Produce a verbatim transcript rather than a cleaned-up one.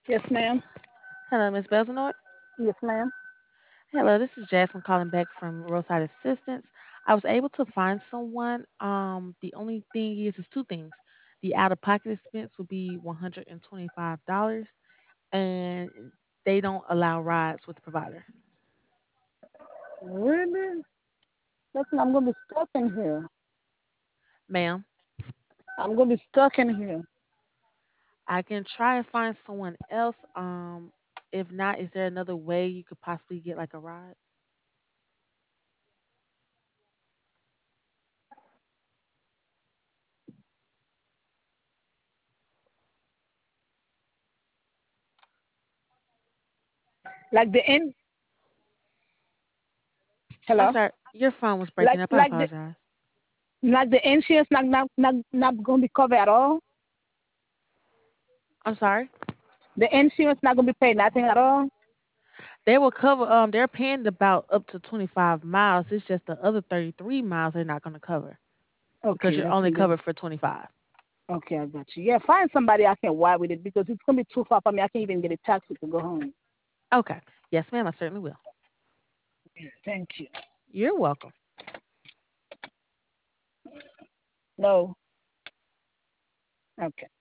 Yes, ma'am. Hello, Miss Belzanoit. Yes, ma'am. Hello, this is Jasmine calling back from Roadside Assistance. I was able to find someone. Um, the only thing is, is two things. The out-of-pocket expense would be one hundred and twenty-five dollars, and they don't allow rides with the provider. Really? Listen, I'm gonna be stuck in here. Ma'am, I'm gonna be stuck in here. I can try and find someone else. Um, if not, is there another way you could possibly get like a ride? Like the in I'm hello? sorry, your phone was breaking Like up. I like the apologize. like the insurance not not not, not gonna be covered at all? I'm sorry. The insurance not gonna be paid nothing at all? They will cover. Um, they're paying about up to twenty-five miles. It's just the other thirty-three miles they're not going to cover because Okay, you're only okay, yeah. covered for twenty-five. Okay, I got you. Yeah, find somebody I can ride with it because it's gonna be too far for me. I can't even get a taxi to go home. Okay. Yes, ma'am. I certainly will. Yeah, thank you. You're welcome. No. Okay.